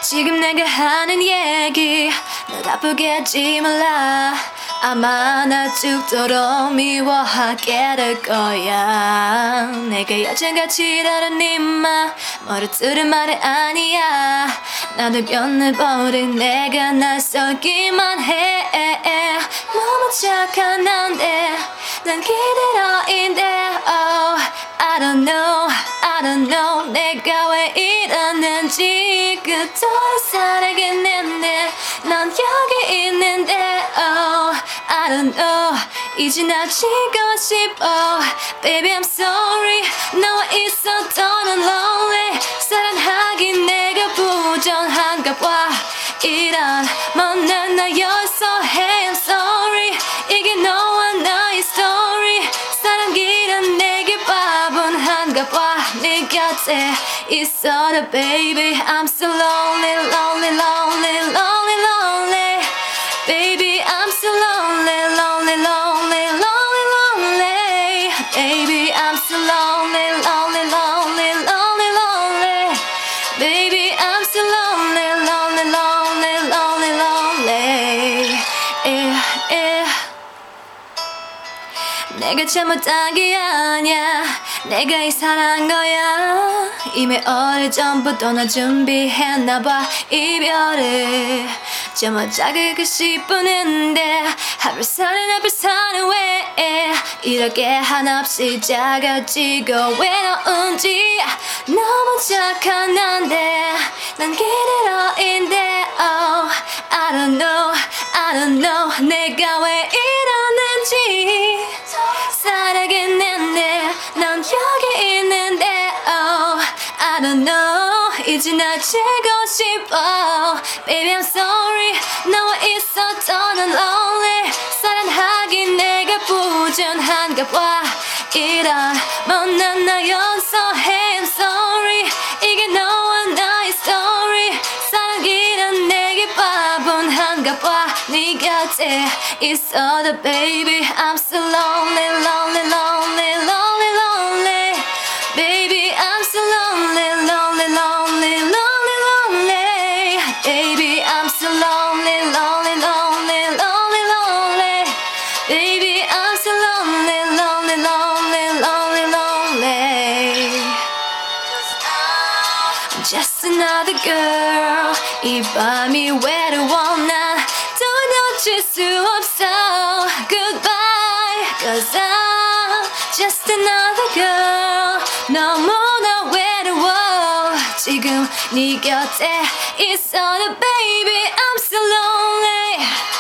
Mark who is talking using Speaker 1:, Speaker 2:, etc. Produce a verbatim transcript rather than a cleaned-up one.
Speaker 1: 지금 내가 하는 얘기 널 아프게 하지 말라. 아마 나 죽도록 미워하게 될 거야. 내가 여전같이 다른 네맘 머리 들은 말이 아니야. 나를 변해버린 내가 낯설기만 해. 너무 착한 난데 난 기대러인데 oh, I don't know, I don't know 내가 왜 이러는지 그토록 사랑했는데 넌 여기 있는데 oh, I don't know 이제 나 지고 싶어 Baby I'm sorry 너와 있었던 난 lonely 사랑하긴 내가 부정한가 봐 이런 못난 나였어 Hey I'm sorry 이게 너와 나의 story 사랑이란 내게 바본한가 봐 네 곁에 있어도 baby I'm so lonely lonely lonely lonely lonely Baby I'm so lonely lonely lonely lonely lonely Baby I'm so lonely lonely lonely lonely lonely Baby I'm so lonely lonely lonely lonely lonely yeah, yeah. 내가 잘못한 게 아니야 내가 이상한 거야 이미 오래전부터 나 준비했나봐 이별을 좀 어쩌고 싶었는데 하루 사는 하루 사는 왜 이렇게 한없이 작아지고 외로운지 너무 착한 난데 난 기대러인데 oh I don't know I don't know 내가 왜 이러는지 사랑했는데 넌 여기 있는데 oh I don't know 이제 나 지고 싶어 Baby I'm sorry 너와 있었던 난 lonely 사랑하긴 내가 부정한가 봐 이런 못난 나였어 Hey I'm sorry 이게 너와 나의 story 사랑이란 내게 바본한가 봐 네 곁에 있어도 baby I'm so lonely lonely lonely lonely lonely Baby I'm so lonely lonely lonely lonely lonely Baby I'm so lonely lonely lonely lonely lonely Baby I'm so lonely lonely lonely lonely lonely I'm just another girl 이 밤이 외로워 난 더 놓칠 수 없어 Goodbye Cause I'm just another girl 너무나 외로워 지금 네 곁에 있어도 baby I'm so lonely